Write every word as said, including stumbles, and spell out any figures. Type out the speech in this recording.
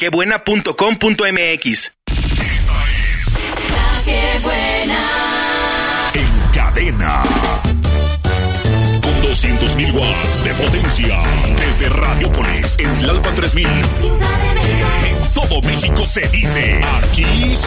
quebuena punto com punto m x. La Quebuena. En cadena. Con doscientos mil watts de potencia. Desde Radiopolis, en Tlalpan tres mil. Ciudad de México. En todo México se dice, aquí